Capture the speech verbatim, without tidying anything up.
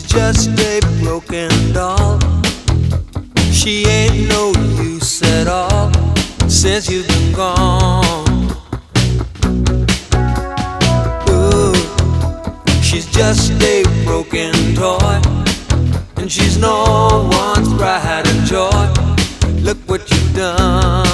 just a broken doll. She ain't no use at all since you've been gone. Ooh, she's just a broken toy, and she's no one's pride and joy. Look what you've done.